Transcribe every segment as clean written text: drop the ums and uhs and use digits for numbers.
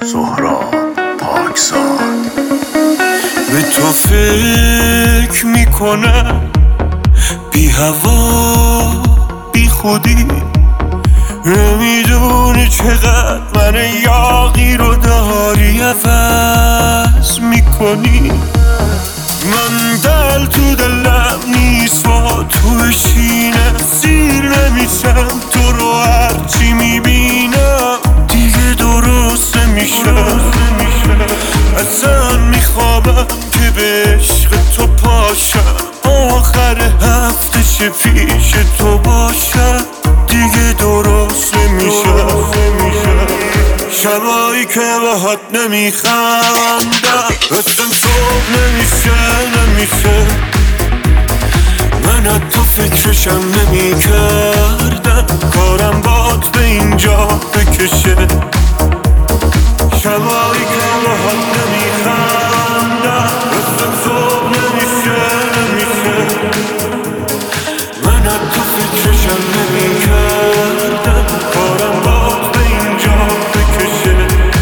سهراب پاکزاد. به تو فکر میکنم بی هوا بی خودی، نمیدونی چقدر من یاغی رو داری عوض میکنی. من دل تو دلم نیست و تو بشینم سیر نمیشم، تو رو هرچی میبینم دیگه درست نمیشه. اصلا میخوابم که به عشق تو پاشم، آخر هفته چه پیش تو باشم دیگه درست نمیشه. شبایی که باهات نمیخندم اسم صبح نمیشه. من حتی فکرشم نمیکردم کارم بات به اینجا بکشه. شبایی که باهات نمیخندم اسم صبح نمیشه. من حتی فکرشم نمیکردم کارم بات به اینجا بکشه.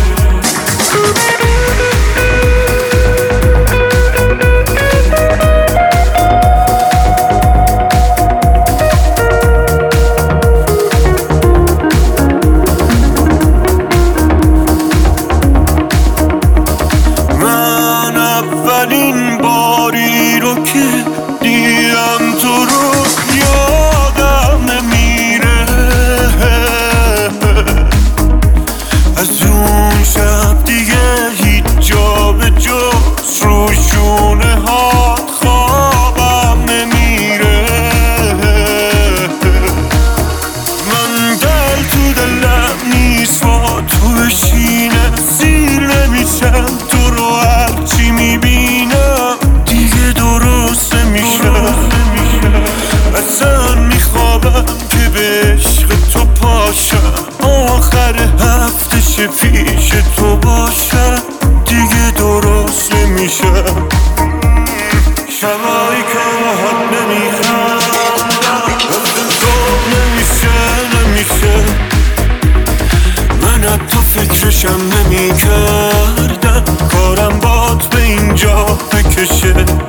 من اولین باری رو که دیدم تو رو یادم نمیره. از اون شب دیگه هیچ جا به جز رو شونه هات خوابم نمیره. من دل تو دلم نیست و تو بشینم سیر نمیشم، تو رو هرچی میبینم دیگه درست نمیشه. اصلا میخوابم که به عشق تو پاشم، آخر هفته چه پیش تو باشم دیگه درست نمیشه. شبایی که باهات نمیخندم اسم صبح نمیشه. من حتی فکرشم نمیکردم کارم بات به اینجا بکشه.